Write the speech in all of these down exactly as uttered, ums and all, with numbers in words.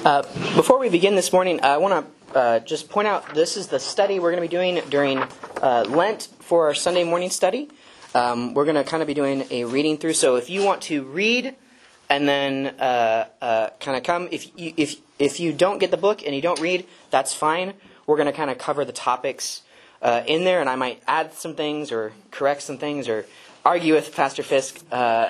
Uh, before we begin this morning, I want to uh, just point out this is the study we're going to be doing during uh, Lent for our Sunday morning study. Um, we're going to kind of be doing a reading through. So if you want to read and then uh, uh, kind of come, if you, if if you don't get the book and you don't read, that's fine. We're going to kind of cover the topics uh, in there, and I might add some things or correct some things or argue with Pastor Fisk uh,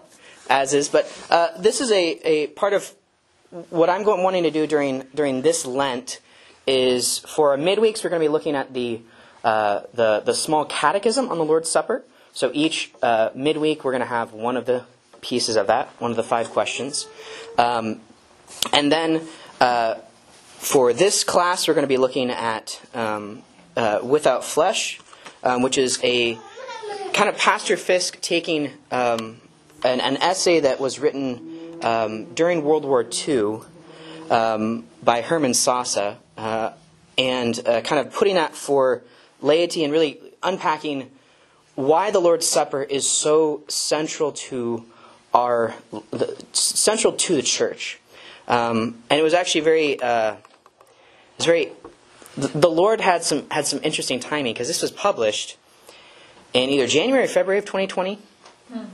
as is. But uh, this is a, a part of what I'm going, wanting to do during during this Lent is for our midweeks we're going to be looking at the uh, the the small catechism on the Lord's Supper. So each uh, midweek we're going to have one of the pieces of that, one of the five questions, um, and then uh, for this class we're going to be looking at um, uh, Without Flesh, um, which is a kind of Pastor Fisk taking um, an, an essay that was written Um, during World War Two um, by Herman Sassa, uh, and uh, kind of putting that for laity and really unpacking why the Lord's Supper is so central to our the, central to the church. Um, and it was actually very, uh, it was very. The, the Lord had some had some interesting timing because this was published in either January or February of twenty twenty. Hmm.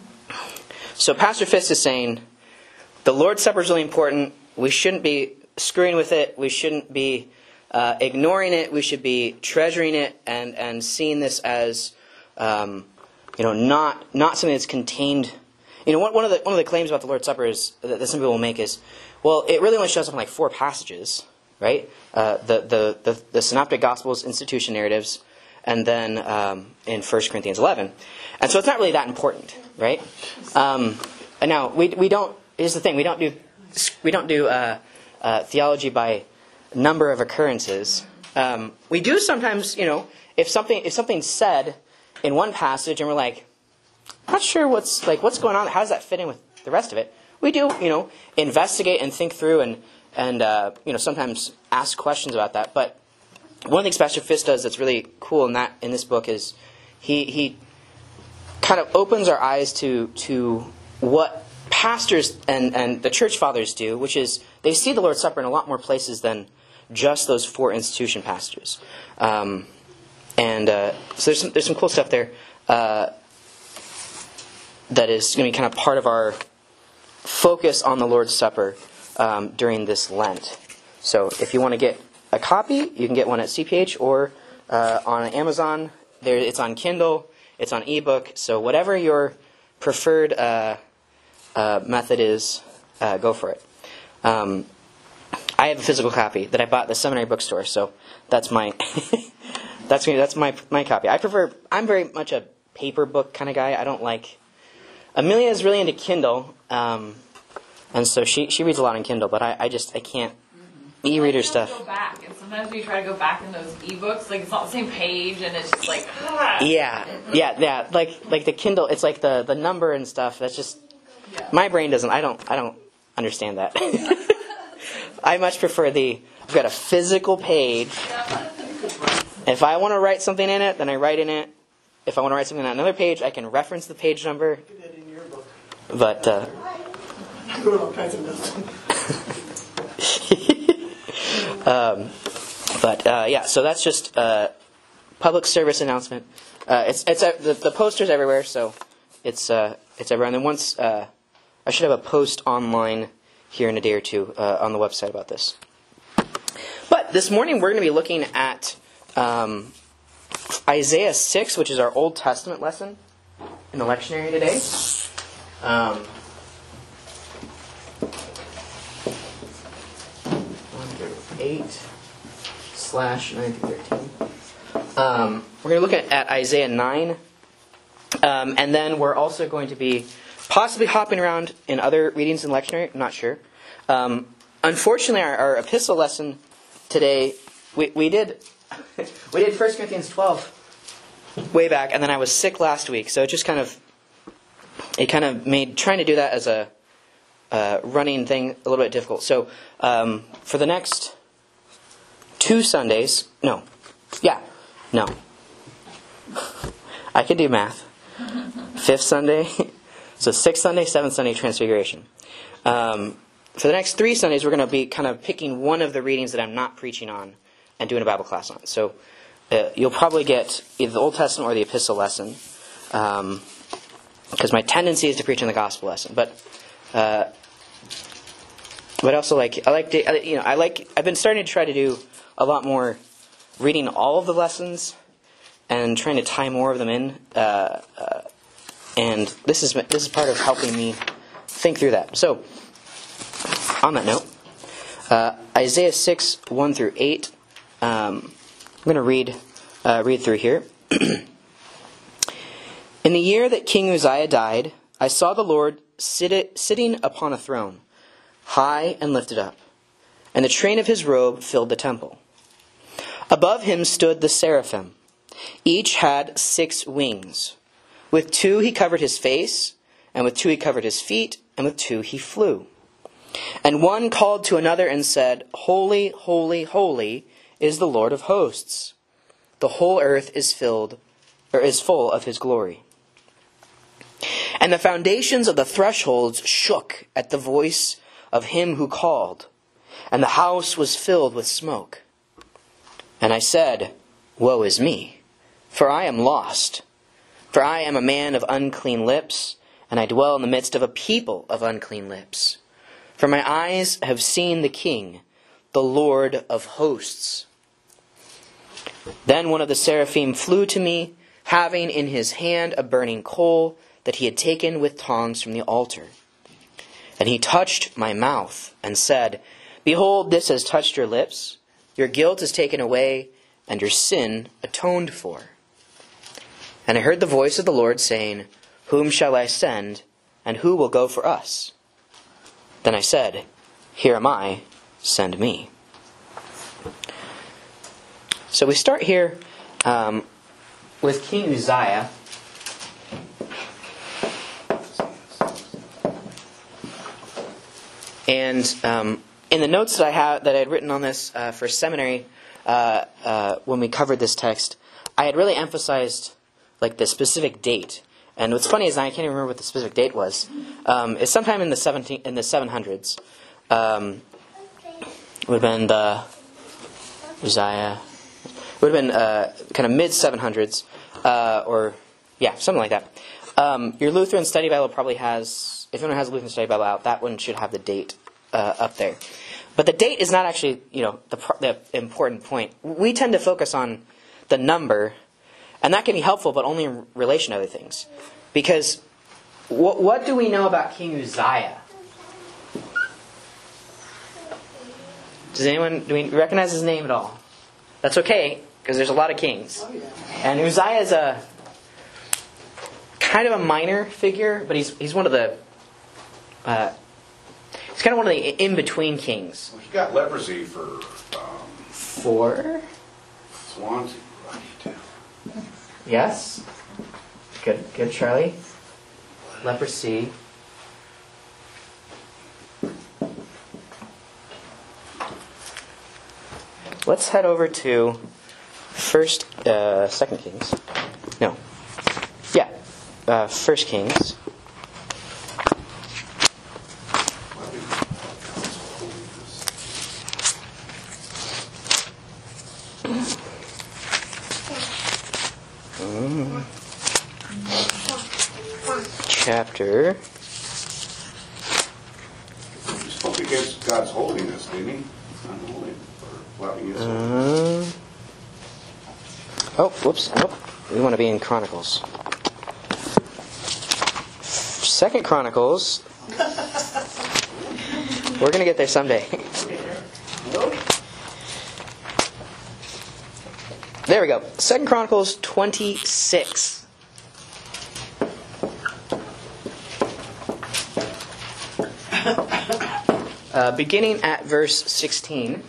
So Pastor Fisk is saying, the Lord's Supper is really important. We shouldn't be screwing with it. We shouldn't be uh, ignoring it. We should be treasuring it and, and seeing this as, um, you know, not not something that's contained. You know, one, one of the one of the claims about the Lord's Supper is that, that some people will make is, well, it really only shows up in like four passages, right? Uh, the, the the the Synoptic Gospels, institution narratives, and then um, in First Corinthians eleven, and so it's not really that important, right? Um, and now we we don't. Here's the thing: we don't do we don't do uh, uh, theology by number of occurrences. Um, we do sometimes, you know, if something if something's said in one passage and we're like, I'm not sure what's like what's going on. How does that fit in with the rest of it? We do, you know, investigate and think through and and uh, you know sometimes ask questions about that. But one of the things Pastor Fisk does that's really cool in that in this book is he he kind of opens our eyes to to what pastors and, and the church fathers do, which is they see the Lord's Supper in a lot more places than just those four institution pastors. Um, and uh, so there's some, there's some cool stuff there uh, that is going to be kind of part of our focus on the Lord's Supper um, during this Lent. So if you want to get a copy, you can get one at C P H or uh, on Amazon. There, it's on Kindle, it's on ebook. So whatever your preferred Uh, Uh, method is, uh, go for it. Um, I have a physical copy that I bought at the seminary bookstore, so that's my that's me. That's my my copy. I prefer. I'm very much a paper book kind of guy. I don't like. Amelia is really into Kindle, um, and so she she reads a lot on Kindle. But I, I just I can't mm-hmm. e-reader stuff. Go back, and sometimes when you try to go back in those ebooks, like it's not the same page, and it's just like ah. yeah, yeah, yeah. Like like the Kindle, it's like the the number and stuff. That's just. Yeah. My brain doesn't. I don't. I don't understand that. I much prefer the. I've got a physical page. If I want to write something in it, then I write in it. If I want to write something on another page, I can reference the page number. Get that in your book. But. Uh, all kinds of notes. um, but uh, yeah. So that's just a public service announcement. Uh, it's it's uh, the the posters everywhere. So it's uh, it's everywhere. And then once. Uh, I should have a post online here in a day or two uh, on the website about this. But this morning we're going to be looking at um, Isaiah six, which is our Old Testament lesson in the lectionary today. Um, one through eight slash nine through thirteen. Um, we're going to look at, at Isaiah nine, um, and then we're also going to be possibly hopping around in other readings in lectionary. I'm not sure. Um, unfortunately, our, our epistle lesson today, we, we did we did First Corinthians twelve way back, and then I was sick last week, so it just kind of it kind of made trying to do that as a uh, running thing a little bit difficult. So um, for the next two Sundays, no, yeah, no, I can do math. Fifth Sunday. So sixth Sunday, seventh Sunday, Transfiguration. Um, for the next three Sundays, we're going to be kind of picking one of the readings that I'm not preaching on and doing a Bible class on. So uh, you'll probably get either the Old Testament or the Epistle lesson, um, because my tendency is to preach on the Gospel lesson. But uh, but also like I like to, you know I like I've been starting to try to do a lot more reading all of the lessons and trying to tie more of them in. Uh, uh, and this is this is part of helping me think through that. So on that note, uh, Isaiah six one through eight. Um, I'm going to read uh, read through here. In the year that King Uzziah died, I saw the Lord sit, sitting upon a throne, high and lifted up, and the train of his robe filled the temple. Above him stood the seraphim. Each had six wings. With two he covered his face, and with two he covered his feet, and with two he flew. And one called to another and said, Holy, holy, holy is the Lord of hosts. The whole earth is filled, or is full of his glory. And the foundations of the thresholds shook at the voice of him who called, and the house was filled with smoke. And I said, Woe is me, for I am lost. For I am a man of unclean lips, and I dwell in the midst of a people of unclean lips. For my eyes have seen the King, the Lord of hosts. Then one of the seraphim flew to me, having in his hand a burning coal that he had taken with tongs from the altar. And he touched my mouth and said, Behold, this has touched your lips. Your guilt is taken away, and your sin atoned for. And I heard the voice of the Lord saying, Whom shall I send, and who will go for us? Then I said, Here am I, send me. So we start here um, with King Uzziah. And um, in the notes that I have that I had written on this uh, for seminary, uh, uh, when we covered this text, I had really emphasized like the specific date. And what's funny is I can't even remember what the specific date was. Um, it's sometime in the seventeen in the seven hundreds. Um, would have been the Uzziah. Would have been uh, kind of mid seven hundreds, uh, or yeah, something like that. Um, your Lutheran Study Bible probably has, if anyone has a Lutheran Study Bible out, that one should have the date uh, up there. But the date is not actually, you know, the, the important point. We tend to focus on the number, and that can be helpful, but only in relation to other things. Because wh- what do we know about King Uzziah? Does anyone, do we recognize his name at all? That's okay, because there's a lot of kings. And Uzziah is a kind of a minor figure, but he's he's one of the uh, he's kind of one of the in-between kings. Well, he got leprosy for um, For Swansea, right? yes, good, good, Charlie. Leprosy. Let's head over to First, uh, Second Kings. No, yeah, uh, First Kings. Mm. Chapter. He spoke against God's holiness, didn't he? Unholy. Uh, oh, whoops, nope. We want to be in Chronicles. Second Chronicles. We're going to get there someday. There we go. Second Chronicles twenty-six. Uh, beginning at verse sixteen.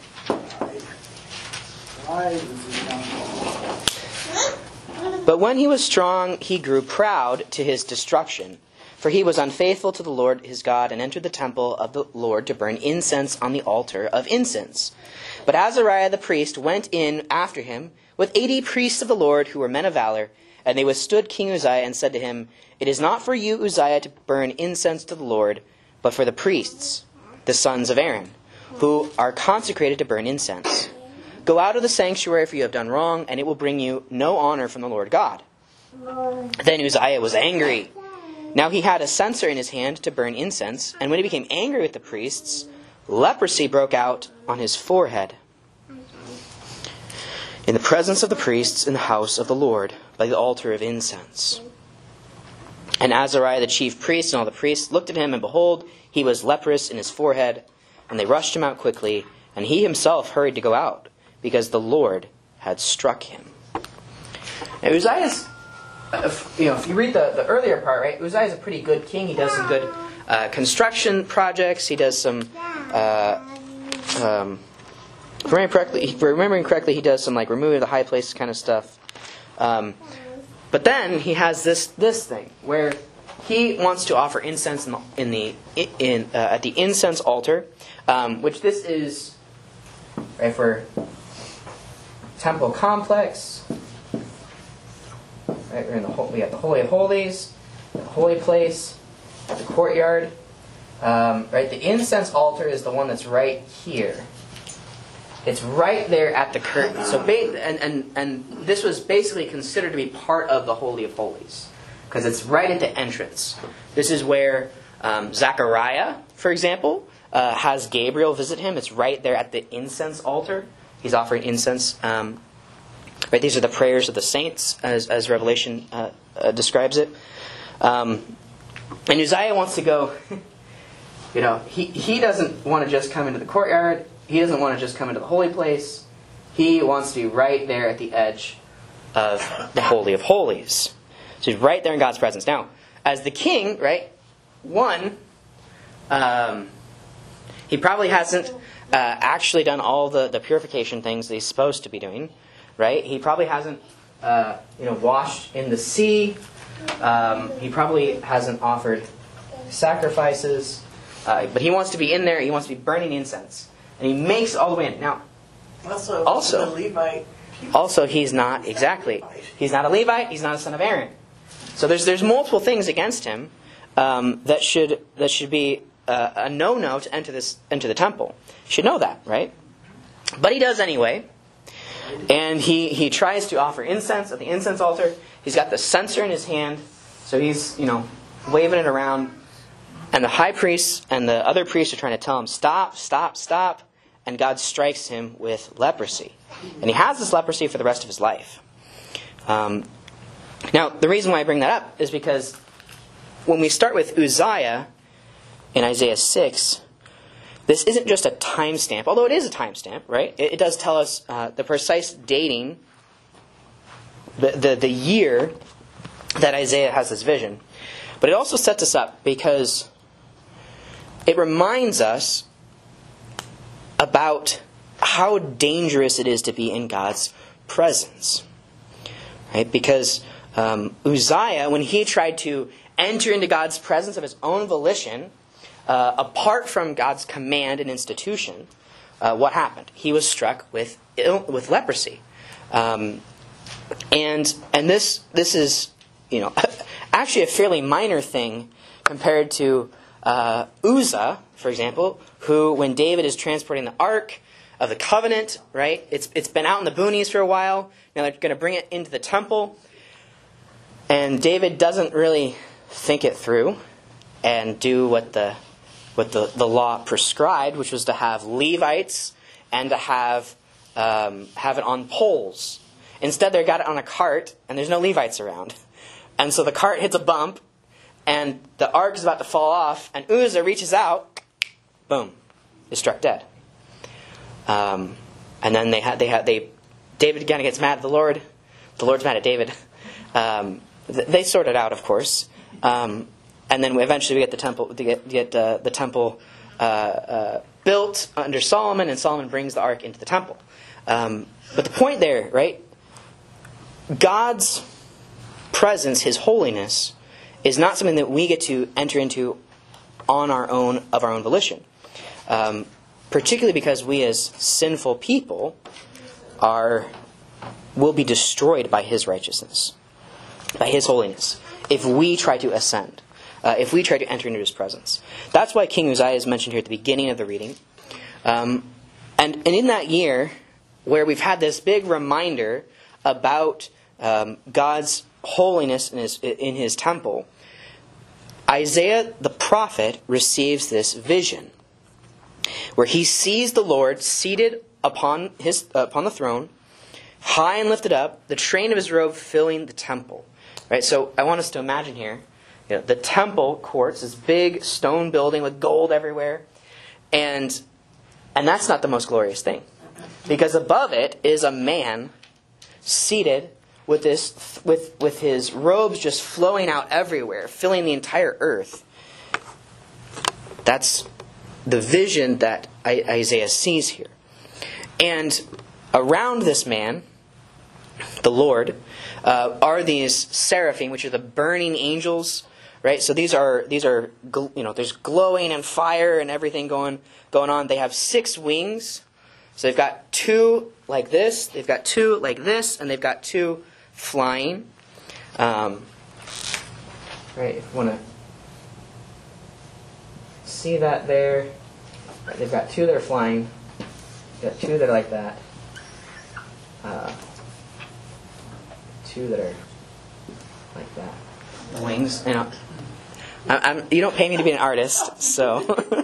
But when he was strong, he grew proud to his destruction. For he was unfaithful to the Lord his God, and entered the temple of the Lord to burn incense on the altar of incense. But Azariah the priest went in after him with eighty priests of the Lord who were men of valor, and they withstood King Uzziah and said to him, It is not for you, Uzziah, to burn incense to the Lord, but for the priests. the sons of Aaron, who are consecrated to burn incense. Go out of the sanctuary, for you have done wrong, and it will bring you no honor from the Lord God. Then Uzziah was angry. Now he had a censer in his hand to burn incense, and when he became angry with the priests, leprosy broke out on his forehead in the presence of the priests in the house of the Lord by the altar of incense. And Azariah the chief priest and all the priests looked at him, and behold, he was leprous in his forehead. And they rushed him out quickly, and he himself hurried to go out, because the Lord had struck him. Now Uzziah's, you know, if you read the, the earlier part, right, Uzziah's a pretty good king. He does some good uh, construction projects. He does some, uh, um, remembering correctly, remembering correctly, he does some like removing the high places kind of stuff. Um, but then he has this this thing where he wants to offer incense in the, in the in uh, at the incense altar, um, which this is right for temple complex. Right, we're in the we have the Holy of Holies, the holy place, the courtyard. Um, right, the incense altar is the one that's right here. It's right there at the curtain. So, ba- and, and and this was basically considered to be part of the Holy of Holies because it's right at the entrance. This is where um, Zechariah, for example, uh, has Gabriel visit him. It's right there at the incense altar. He's offering incense. Um, right, these are the prayers of the saints, as as Revelation uh, uh, describes it. Um, and Uzziah wants to go. You know, he he doesn't want to just come into the courtyard. He doesn't want to just come into the holy place. He wants to be right there at the edge of the Holy of Holies. So he's right there in God's presence. Now, as the king, right, one, um, he probably hasn't uh, actually done all the, the purification things that he's supposed to be doing, right? He probably hasn't, uh, you know, washed in the sea. Um, he probably hasn't offered sacrifices. Uh, but he wants to be in there. He wants to be burning incense. And he makes it all the way in. Now, Also, Also- the Levite. also he's not, exactly, he's not a Levite, he's not a son of Aaron. So there's there's multiple things against him um, that should that should be uh, a no-no to enter this enter the temple. You should know that, right? But he does anyway. And he, he tries to offer incense at the incense altar. He's got the censer in his hand. So he's, you know, waving it around. And the high priests and the other priests are trying to tell him, stop, stop, stop. And God strikes him with leprosy. And he has this leprosy for the rest of his life. Um, now, the reason why I bring that up is because when we start with Uzziah in Isaiah six, this isn't just a timestamp, although it is a timestamp, right? It, it does tell us uh, the precise dating, the, the, the year that Isaiah has this vision. But it also sets us up because it reminds us about how dangerous it is to be in God's presence. Right? Because um, Uzziah, when he tried to enter into God's presence of his own volition, uh, apart from God's command and institution, uh, what happened? He was struck with ill, with leprosy. Um, and and this this is, you know, actually a fairly minor thing compared to uh, Uzzah, for example, who, when David is transporting the Ark of the Covenant, right, it's it's been out in the boonies for a while. Now they're going to bring it into the temple. And David doesn't really think it through and do what the what the, the law prescribed, which was to have Levites and to have um, have it on poles. Instead, they got it on a cart, and there's no Levites around. And so the cart hits a bump, and the ark is about to fall off, and Uzzah reaches out, boom, is struck dead. Um, and then they had they had they David kind of gets mad at the Lord. The Lord's mad at David. Um, th- they sort it out, of course. Um, and then we eventually we get the temple to get, get uh, the temple uh, uh, built under Solomon, and Solomon brings the ark into the temple. Um, but the point there, right? God's presence, His holiness, is not something that we get to enter into on our own, of our own volition. Um, particularly because we as sinful people are will be destroyed by His righteousness, by His holiness, if we try to ascend. uh, if we try to enter into his presence. That's why King Uzziah is mentioned here at the beginning of the reading. Um, and, and in that year, where we've had this big reminder about um, God's holiness in his, in his temple, Isaiah the prophet receives this vision, where he sees the Lord seated upon his uh, upon the throne, high and lifted up, the train of his robe filling the temple. Right. So I want us to imagine here, you know, the temple courts, this big stone building with gold everywhere, and and that's not the most glorious thing, because above it is a man seated with this with with his robes just flowing out everywhere, filling the entire earth. That's the vision that Isaiah sees here. And around this man, the Lord, uh, are these seraphim, which are the burning angels, right? So these are these are you know there's glowing and fire and everything going going on. They have six wings, so they've got two like this, they've got two like this, and they've got two flying. Um, right, if you want to see that there, they've got two that are flying. Got two that are like that. Uh, two that are like that. Wings. You know, I, I'm, you don't pay me to be an artist, so.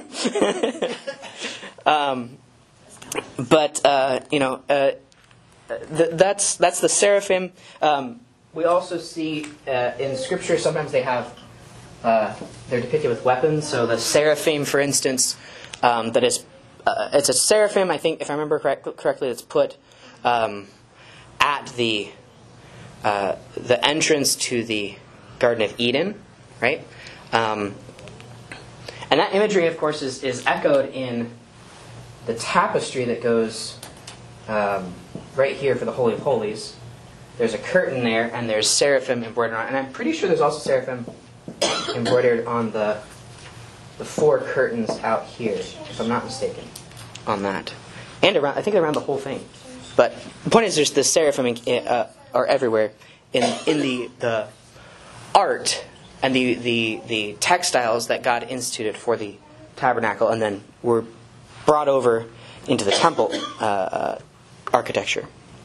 um, but uh, you know, uh, th- that's that's the seraphim. Um, we also see uh, in Scripture sometimes they have uh, they're depicted with weapons. So the seraphim, for instance, um, that is. Uh, it's a seraphim, I think, if I remember correct, correctly, that's put um, at the uh, the entrance to the Garden of Eden, right? Um, and that imagery, of course, is, is echoed in the tapestry that goes um, right here for the Holy of Holies. There's a curtain there, and there's seraphim embroidered on it. And I'm pretty sure there's also seraphim embroidered on the the four curtains out here, if I'm not mistaken, on that. And around, I think around the whole thing. But the point is, there's the seraphim uh, are everywhere in in the the art and the, the the textiles that God instituted for the tabernacle, and then were brought over into the temple uh, uh, architecture.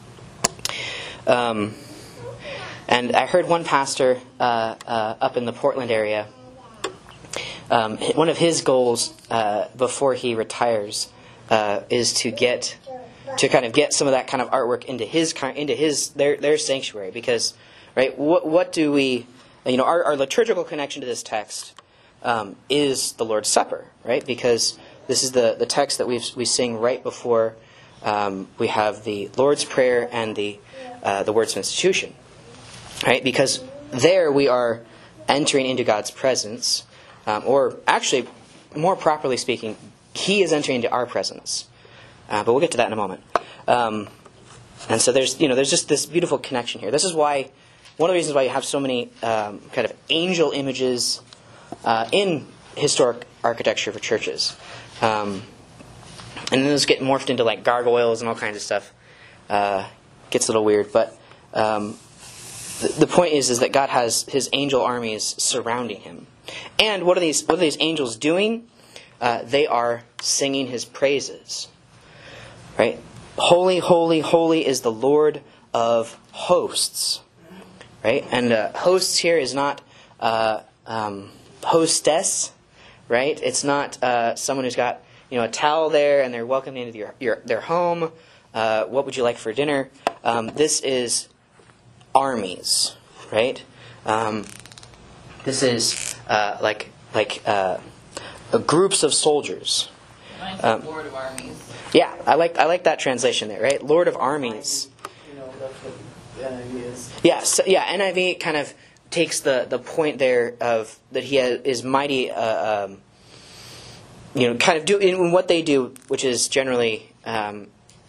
Um, and I heard one pastor uh, uh, up in the Portland area. Um, one of his goals uh, before he retires uh, is to get to kind of get some of that kind of artwork into his into his their their sanctuary, because right what what do we you know our, our liturgical connection to this text um, is the Lord's Supper, right? Because this is the, the text that we we sing right before um, we have the Lord's Prayer and the uh, the words of institution, right? Because there we are entering into God's presence. Um, or actually, more properly speaking, He is entering into our presence. Uh, but we'll get to that in a moment. Um, and so there's, you know, there's just this beautiful connection here. This is why, one of the reasons why you have so many um, kind of angel images uh, in historic architecture for churches. Um, and then those get morphed into like gargoyles and all kinds of stuff. Uh, gets a little weird, but um, the, the point is, is that God has His angel armies surrounding Him. And what are these? What are these angels doing? Uh, they are singing His praises, right? Holy, holy, holy is the Lord of hosts, right? And uh, hosts here is not uh, um, hostess, right? It's not uh, someone who's got you know a towel there and they're welcoming into your, your their home. Uh, what would you like for dinner? Um, this is armies, right? Um, This is uh, like like uh, uh, groups of soldiers. Mine's Um, Lord of Armies. Yeah, I like I like that translation there, right? Lord of armies. You know, that's what the N I V is. Yeah, so, yeah. N I V kind of takes the, the point there of that he has, is mighty. Uh, um, you know, kind of do in what they do, which is generally um,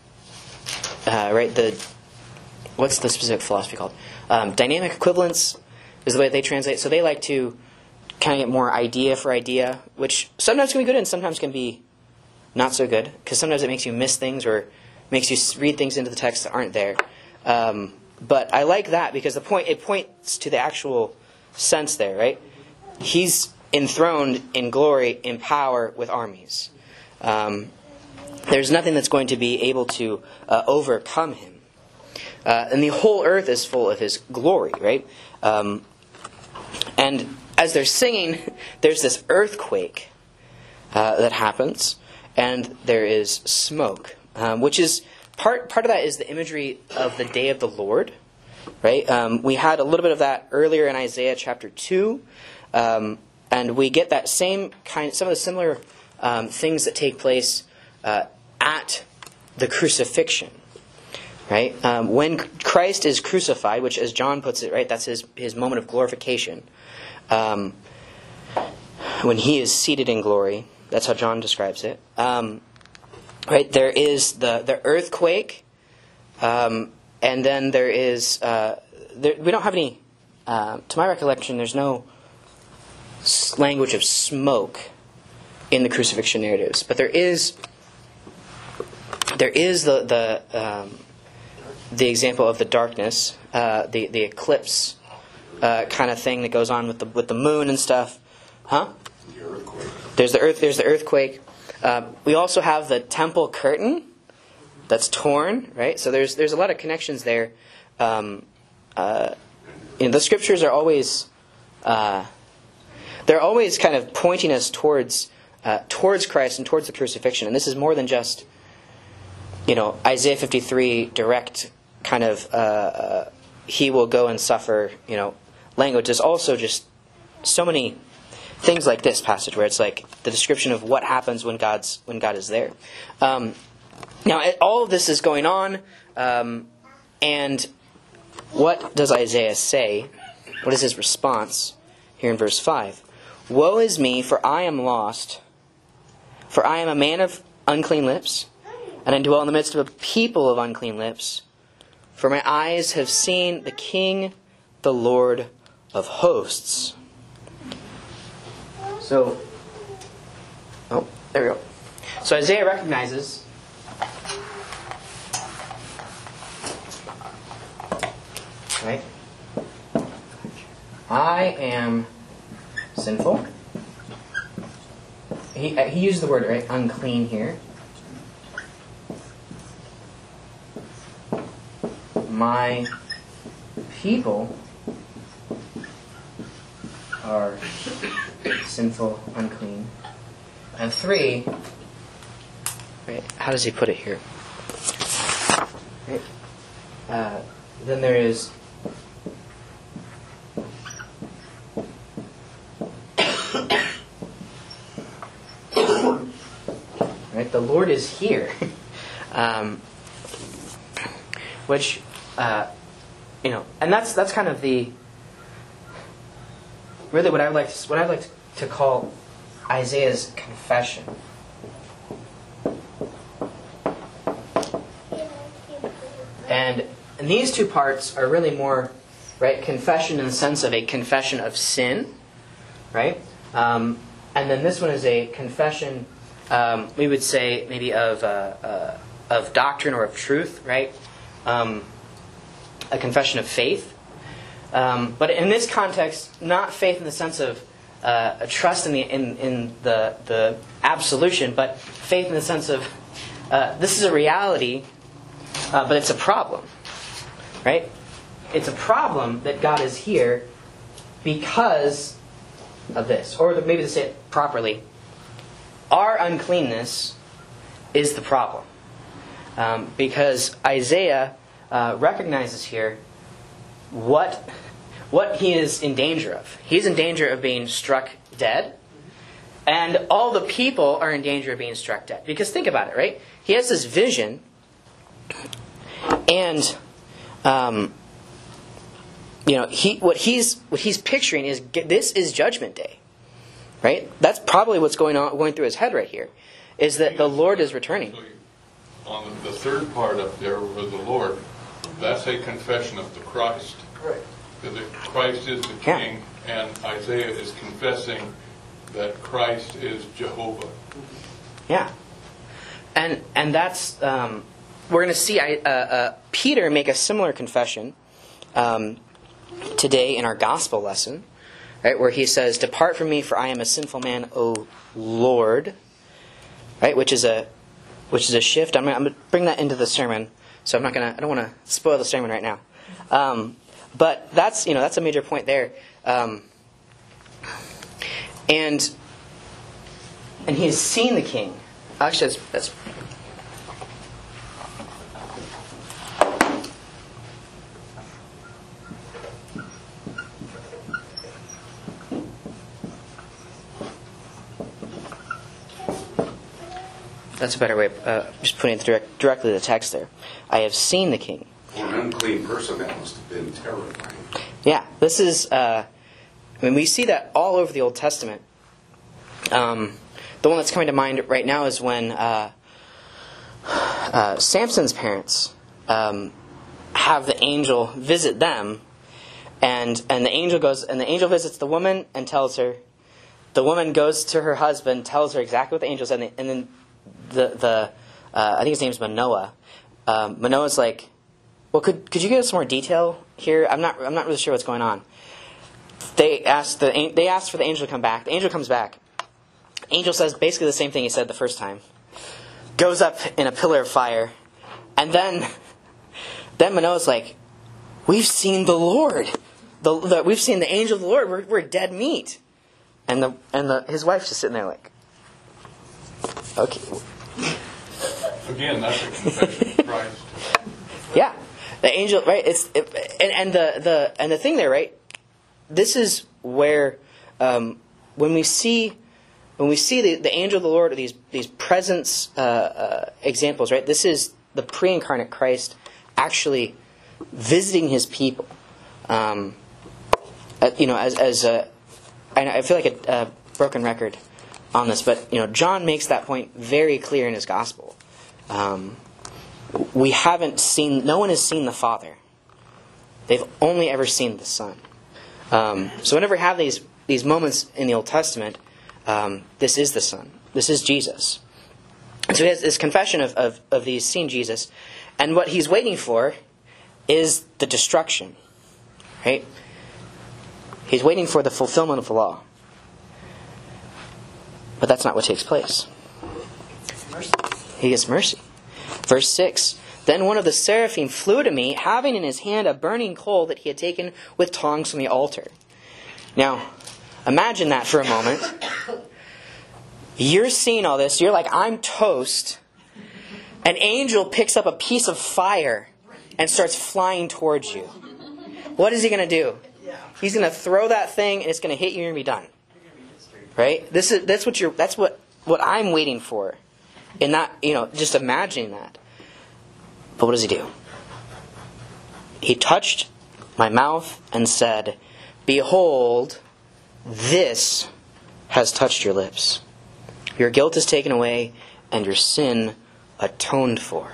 uh, right. The what's the specific philosophy called? Um, dynamic equivalence is the way they translate. So they like to kind of get more idea for idea, which sometimes can be good and sometimes can be not so good, because sometimes it makes you miss things or makes you read things into the text that aren't there. Um, but I like that because the point it points to the actual sense there, right? He's enthroned in glory, in power, with armies. Um, there's nothing that's going to be able to uh, overcome him. Uh, and the whole earth is full of his glory, right? Um, and as they're singing, there's this earthquake uh, that happens, and there is smoke, um, which is part part of that is the imagery of the day of the Lord, right? Um, we had a little bit of that earlier in Isaiah chapter two, um, and we get that same kind, some of the similar um, things that take place uh, at the crucifixion. Right? Um, when Christ is crucified, which as John puts it, right, that's his, his moment of glorification. Um, when he is seated in glory, that's how John describes it. Um, right? There is the, the earthquake, um, and then there is, uh, there, we don't have any, uh, to my recollection, there's no language of smoke in the crucifixion narratives. But there is, there is the, the, um, the example of the darkness, uh, the the eclipse uh, kind of thing that goes on with the with the moon and stuff, huh? The earthquake. There's the earth. There's the earthquake. Uh, we also have the temple curtain that's torn, right? So there's there's a lot of connections there. Um, uh, you know, the scriptures are always uh, they're always kind of pointing us towards uh, towards Christ and towards the crucifixion, and this is more than just, you know, Isaiah fifty-three direct kind of uh, uh, he will go and suffer, you know, language. There's also just so many things like this passage where it's like the description of what happens when God's when God is there. Um, now, all of this is going on, um, and what does Isaiah say? What is his response here in verse five? Woe is me, for I am lost, for I am a man of unclean lips, and I dwell in the midst of a people of unclean lips. For my eyes have seen the King, the Lord of hosts. So, oh, there we go. So Isaiah recognizes right? I am sinful. He, he used the word, right, unclean here. My people are sinful, unclean. And three, right, how does he put it here? Right, uh, then there is right, the Lord is here, um, which uh, you know, and that's that's kind of the really what I would like to, what I would like to call Isaiah's confession. And, and these two parts are really more, right, confession in the sense of a confession of sin, right? Um, and then this one is a confession, um, we would say maybe of uh, uh, of doctrine or of truth, right? Um, a confession of faith. Um, but in this context, not faith in the sense of uh, a trust in the in, in the the absolution, but faith in the sense of uh, this is a reality. Uh, but it's a problem, right? It's a problem that God is here because of this. Or maybe to say it properly, our uncleanness is the problem. Um, because Isaiah uh, recognizes here what, what he is in danger of. He's in danger of being struck dead. And all the people are in danger of being struck dead. Because think about it, right? He has this vision. And, um, you know, he what he's what he's picturing is this is Judgment Day, right? That's probably what's going on going through his head right here, is that the Lord is returning. On the third part up there with the Lord, that's a confession of the Christ. Right. That Christ is the King, yeah. And Isaiah is confessing that Christ is Jehovah. Yeah, and and that's. Um, We're going to see uh, uh, Peter make a similar confession um, today in our gospel lesson. right, where he says, "Depart from me, for I am a sinful man, O Lord," right, which is a which is a shift. I'm going to bring that into the sermon, so I'm not going to. I don't want to spoil the sermon right now, um, but that's you know that's a major point there, um, and and he has seen the king. Actually, that's. that's That's a better way of uh, just putting it direct, directly to the text there. I have seen the king. For an unclean person, that must have been terrifying. Yeah, this is, uh, I mean, we see that all over the Old Testament. Um, the one that's coming to mind right now is when uh, uh, Samson's parents um, have the angel visit them, and and the angel goes, and the angel visits the woman and tells her. The woman goes to her husband, tells her exactly what the angel said, and, and then the the uh, I think his name's Manoah. Um, Manoah's like, well, could could you give us some more detail here? I'm not I'm not really sure what's going on. They asked the they asked for the angel to come back. The angel comes back. The angel says basically the same thing he said the first time. Goes up in a pillar of fire, and then then Manoah's like, we've seen the Lord. The, the we've seen the angel of the Lord. We're we're dead meat. And the and the his wife's just sitting there like, okay. Again, that's a confession of Christ. Yeah, the angel, right? It's it, and and the, the and the thing there, right? This is where um, when we see when we see the, the angel of the Lord, or these these presence uh, uh, examples, right? This is the pre-incarnate Christ actually visiting his people. Um, uh, you know, as as a I feel like a, a broken record on this, but you know, John makes that point very clear in his gospel. Um, we haven't seen, no one has seen the Father. They've only ever seen the Son. Um, so whenever we have these these moments in the Old Testament, um, this is the Son. This is Jesus. And so he has this confession of, of, of these seeing Jesus, and what he's waiting for is the destruction, right? He's waiting for the fulfillment of the law. But that's not what takes place. Mercy. He gets mercy. Verse six. Then one of the seraphim flew to me, having in his hand a burning coal that he had taken with tongs from the altar. Now, imagine that for a moment. You're seeing all this. You're like, I'm toast. An angel picks up a piece of fire and starts flying towards you. What is he going to do? He's going to throw that thing, and it's going to hit you, and you're going to be done. Right? This is that's what you're. That's what, what I'm waiting for, and not you know just imagining that. But what does he do? He touched my mouth and said, "Behold, this has touched your lips. Your guilt is taken away, and your sin atoned for."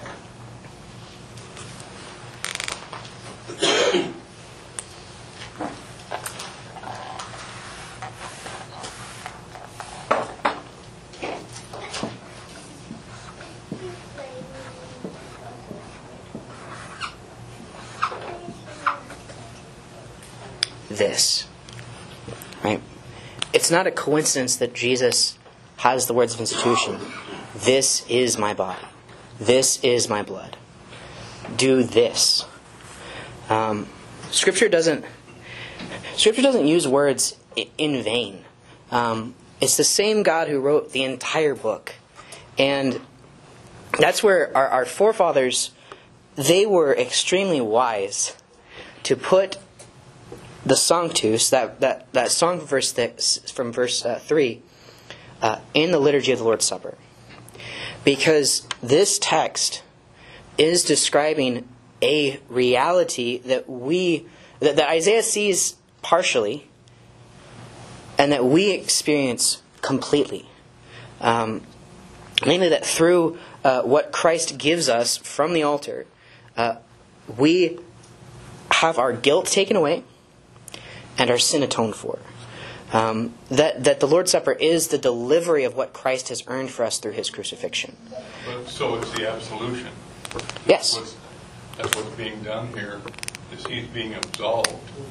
This, right? It's not a coincidence that Jesus has the words of institution. This is my body. This is my blood. Do this. Um, scripture doesn't. Scripture doesn't use words in vain. Um, it's the same God who wrote the entire book, and that's where our, our forefathers, they were extremely wise to put the Sanctus, that, that, that song from verse, six, from verse uh, three, uh, in the liturgy of the Lord's Supper. Because this text is describing a reality that we, that, that Isaiah sees partially, and that we experience completely. Um, namely that through uh, what Christ gives us from the altar, uh, we have our guilt taken away, and our sin atoned for. Um, that, that the Lord's Supper is the delivery of what Christ has earned for us through his crucifixion. But, so it's the absolution. Yes. What's, that's what's being done here, is he's being absolved.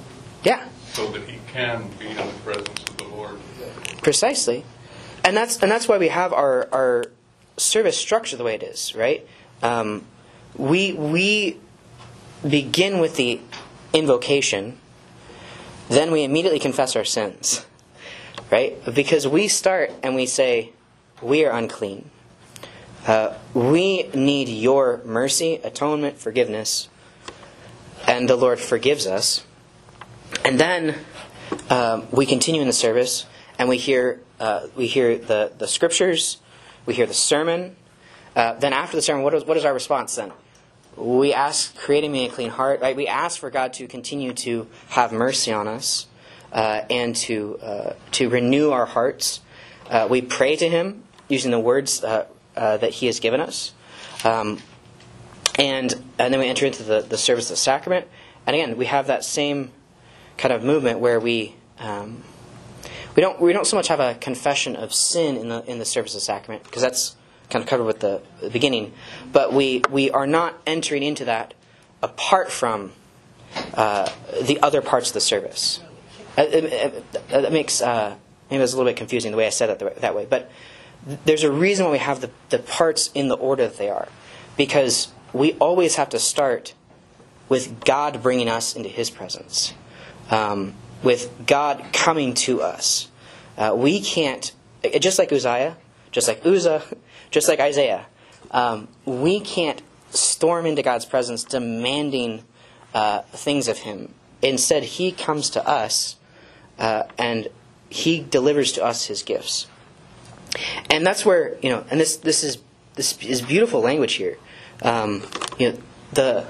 Yeah. So that he can be in the presence of the Lord. Precisely. And that's and that's why we have our, our service structure the way it is, right? Um, we we begin with the invocation, then we immediately confess our sins, right? Because we start and we say, we are unclean. Uh, we need your mercy, atonement, forgiveness, and the Lord forgives us. And then um, we continue in the service, and we hear uh, we hear the, the scriptures, we hear the sermon. Uh, then after the sermon, what is, what is our response then? We ask, creating me a clean heart. Right? We ask for God to continue to have mercy on us uh, and to uh, to renew our hearts. Uh, we pray to Him using the words uh, uh, that He has given us, um, and and then we enter into the, the service of the sacrament. And again, we have that same kind of movement where we um, we don't we don't so much have a confession of sin in the in the service of the sacrament, because that's kind of covered with the, the beginning, but we we are not entering into that apart from uh, the other parts of the service. It, it, it, that makes uh, maybe it was a little bit confusing the way I said that that way, but there's a reason why we have the, the parts in the order that they are, because we always have to start with God bringing us into His presence, um, with God coming to us. Uh, we can't, just like Uzziah, just like Uzzah, just like Isaiah, um, we can't storm into God's presence demanding uh, things of Him. Instead, He comes to us uh, and He delivers to us His gifts. And that's where, you know, and this this is this is beautiful language here. Um, you know, the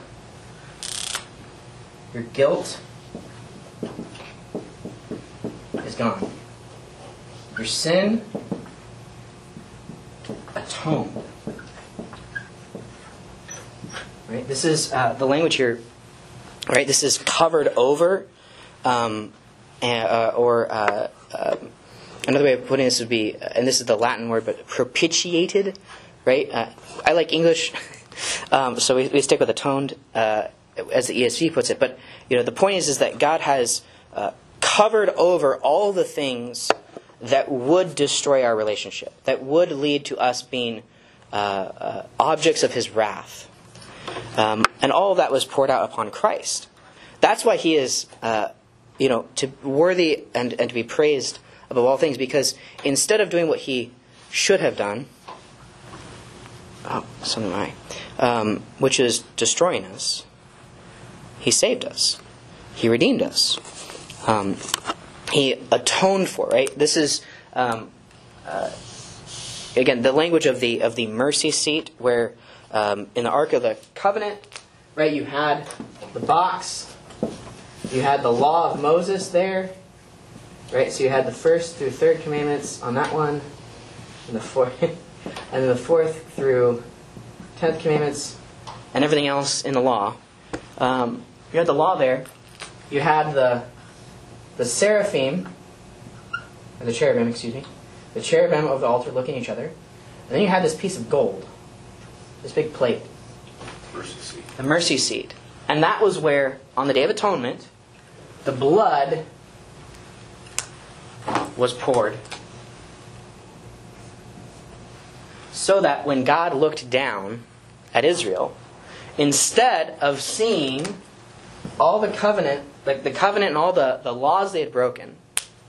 your guilt is gone. Your sin atoned. Right. This is uh, the language here. Right. This is covered over, um, uh, or uh, uh, another way of putting this would be, and this is the Latin word, but propitiated. Right. Uh, I like English, um, so we, we stick with atoned, uh, as the E S V puts it. But you know, the point is, is that God has uh, covered over all the things that would destroy our relationship, that would lead to us being uh, uh, objects of His wrath. Um, and all of that was poured out upon Christ. That's why He is, uh, you know, to worthy and, and to be praised above all things, because instead of doing what He should have done, oh, so am I, um, which is destroying us, He saved us. He redeemed us. Um, He atoned for, right? This is, um, uh, again, the language of the of the mercy seat, where um, in the Ark of the Covenant, right, you had the box, you had the law of Moses there, right? So you had the first through third commandments on that one, and the fourth, and then the fourth through tenth commandments, and everything else in the law. Um, you had the law there. You had the The seraphim, or the cherubim, excuse me, the cherubim of the altar looking at each other. And then you had this piece of gold, this big plate. Mercy seat. The mercy seat. And that was where, on the Day of Atonement, the blood was poured. So that when God looked down at Israel, instead of seeing all the covenant, like the covenant and all the, the laws they had broken,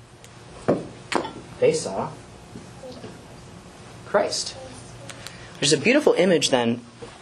they saw Christ. There's a beautiful image then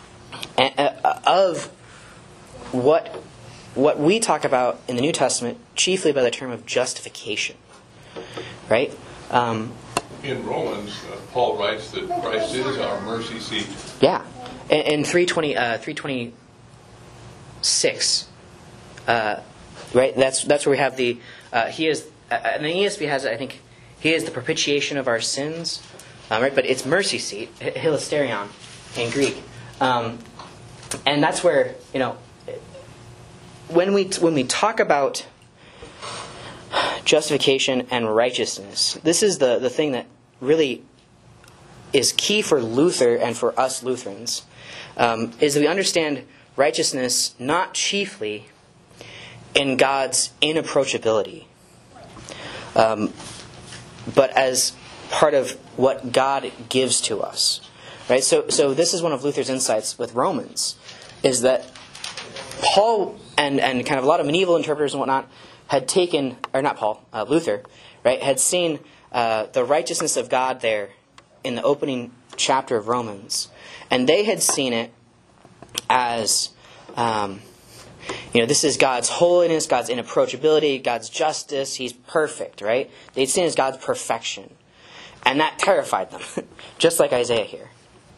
of what what we talk about in the New Testament, chiefly by the term of justification. Right? Um, In Romans, uh, Paul writes that Christ is our mercy seat. Yeah. In, in three twenty, uh, three twenty-six, uh, right? That's that's where we have the uh, he is, uh, and the E S V has, I think, he is the propitiation of our sins, um, right? But it's mercy seat, hilasterion in Greek, um, and that's where, you know, when we when we talk about justification and righteousness, this is the the thing that really is key for Luther and for us Lutherans, um, is that we understand righteousness not chiefly in God's inapproachability, um, but as part of what God gives to us. Right? So, so this is one of Luther's insights with Romans, is that Paul and, and kind of a lot of medieval interpreters and whatnot had taken, or not Paul, uh, Luther, right, had seen uh, the righteousness of God there in the opening chapter of Romans. And they had seen it as, um, you know, this is God's holiness, God's inapproachability, God's justice. He's perfect, right? They'd seen it as God's perfection. And that terrified them, just like Isaiah here.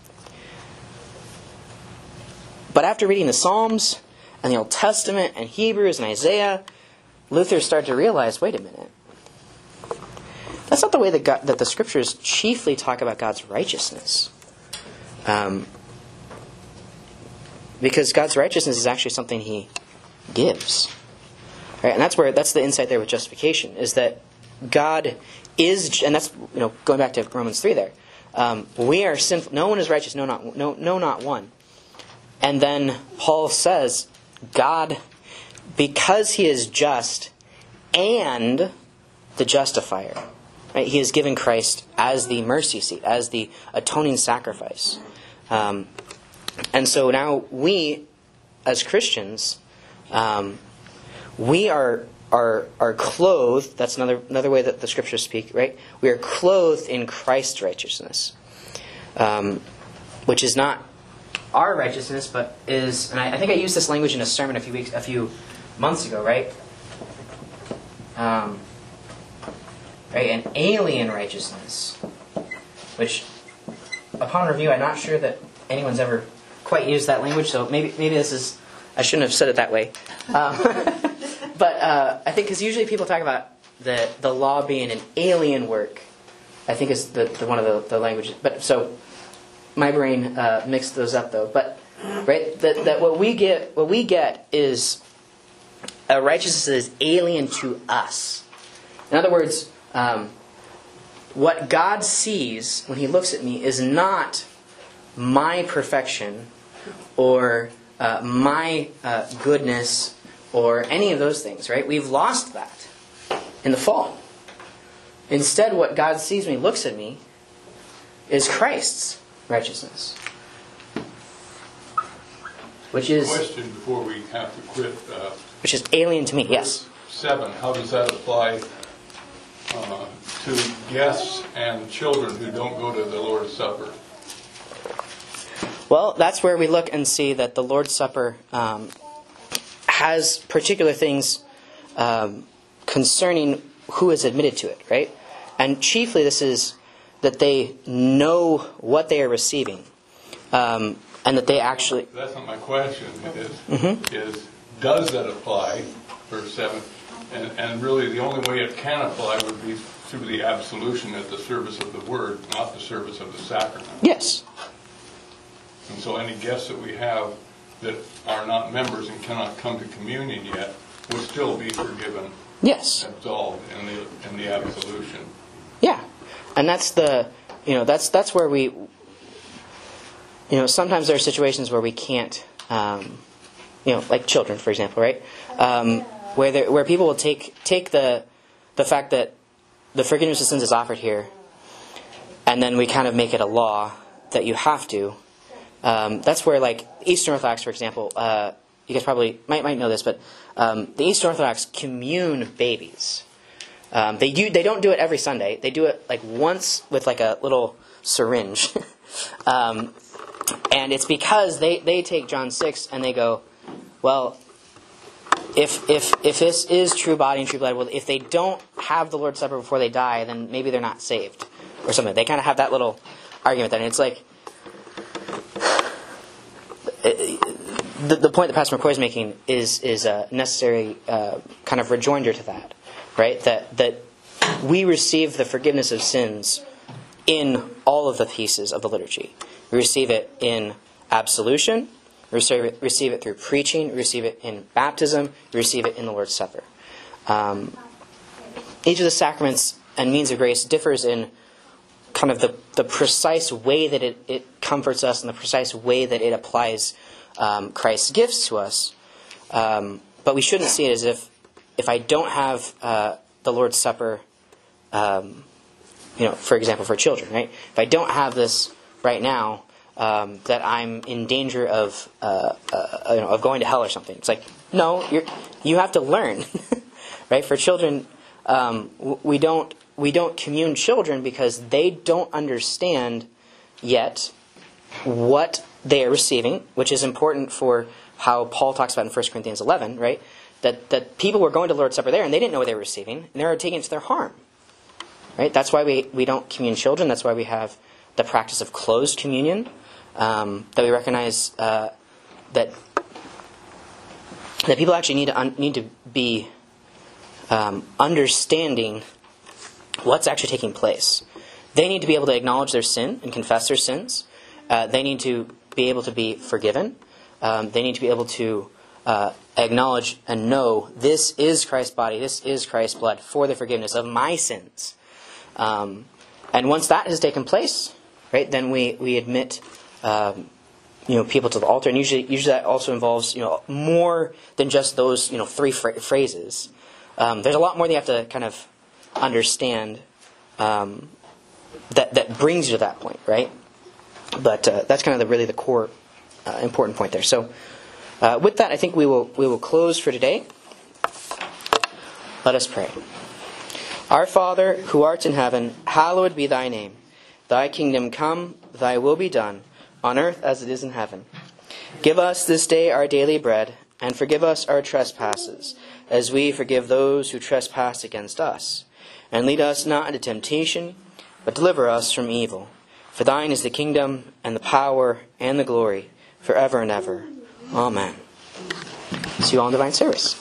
But after reading the Psalms and the Old Testament and Hebrews and Isaiah, Luther started to realize, wait a minute. That's not the way that, God, that the Scriptures chiefly talk about God's righteousness. Um, because God's righteousness is actually something He gives. Right? And that's where that's the insight there with justification, is that God is, and that's, you know, going back to Romans three there. Um, we are sinful. No one is righteous. No, not no, no, not one. And then Paul says, God, because He is just and the justifier, right? He has given Christ as the mercy seat, as the atoning sacrifice. Um, and so now we, as Christians, um, we are are are clothed. That's another another way that the Scriptures speak, right? We are clothed in Christ's righteousness, um, which is not our righteousness, but is, and I, I think I used this language in a sermon a few weeks, a few months ago, right? Um, right, an alien righteousness, which, upon review, I'm not sure that anyone's ever quite used that language. So maybe maybe this is, I shouldn't have said it that way. Um, but uh, I think because usually people talk about the the law being an alien work, I think is the, the one of the, the languages. But so. My brain uh, mixed those up, though. But right, that, that what we get, what we get is a righteousness that is alien to us. In other words, um, what God sees when He looks at me is not my perfection or uh, my uh, goodness or any of those things. Right? We've lost that in the fall. Instead, what God sees when He looks at me is Christ's righteousness, which is question before we have to quit. Uh, which is alien to me. Yes. Seven. How does that apply uh, to guests and children who don't go to the Lord's Supper? Well, that's where we look and see that the Lord's Supper um, has particular things um, concerning who is admitted to it, right? And chiefly, this is that they know what they are receiving, um, and that they actually... That's not my question. Is, mm-hmm. is does that apply, verse seven? And, and really the only way it can apply would be through the absolution at the service of the Word, not the service of the sacrament. Yes. And so any guests that we have that are not members and cannot come to communion yet will still be forgiven. Yes. Absolved in the, in the absolution. Yeah. And that's the, you know, that's that's where we, you know, sometimes there are situations where we can't, um, you know, like children, for example, right? Um, where there, where people will take take the the fact that the forgiveness of sins is offered here, and then we kind of make it a law that you have to. Um, that's where, like, Eastern Orthodox, for example, uh, you guys probably might might know this, but um, the Eastern Orthodox commune babies. Um, they do. They don't do it every Sunday. They do it like once with like a little syringe, um, and it's because they, they take John six and they go, well, if if if this is true body and true blood, well, if they don't have the Lord's Supper before they die, then maybe they're not saved or something. They kind of have that little argument there, and it's like the the point that Pastor McCoy is making is is a necessary uh, kind of rejoinder to that. Right, that that we receive the forgiveness of sins in all of the pieces of the liturgy. We receive it in absolution, we receive it, receive it through preaching, we receive it in baptism, we receive it in the Lord's Supper. Um, each of the sacraments and means of grace differs in kind of the, the precise way that it, it comforts us and the precise way that it applies um, Christ's gifts to us. Um, but we shouldn't see it as if if I don't have uh, the Lord's Supper, um, you know, for example, for children, right? If I don't have this right now, um, that I'm in danger of uh, uh, you know of going to hell or something. It's like, no, you're you have to learn, right? For children, um, we don't we don't commune children because they don't understand yet what they are receiving, which is important for how Paul talks about in First Corinthians eleven, right? That that people were going to the Lord's Supper there and they didn't know what they were receiving, and they were taking it to their harm. Right? That's why we, we don't commune children. That's why we have the practice of closed communion. Um, that we recognize uh, that that people actually need to un- need to be um, understanding what's actually taking place. They need to be able to acknowledge their sin and confess their sins. Uh, they need to be able to be forgiven. Um, they need to be able to uh, acknowledge and know this is Christ's body, this is Christ's blood for the forgiveness of my sins. Um, and once that has taken place, right, then we we admit um, you know people to the altar, and usually usually that also involves you know more than just those you know three phra- phrases. Um, there's a lot more that you have to kind of understand um, that that brings you to that point, right? But uh, that's kind of the, really the core uh, important point there. So uh, with that, I think we will we will close for today. Let us pray. Our Father, who art in heaven, hallowed be thy name. Thy kingdom come, thy will be done, on earth as it is in heaven. Give us this day our daily bread, and forgive us our trespasses, as we forgive those who trespass against us. And lead us not into temptation, but deliver us from evil. For thine is the kingdom, and the power, and the glory, forever and ever. Amen. See you all in divine service.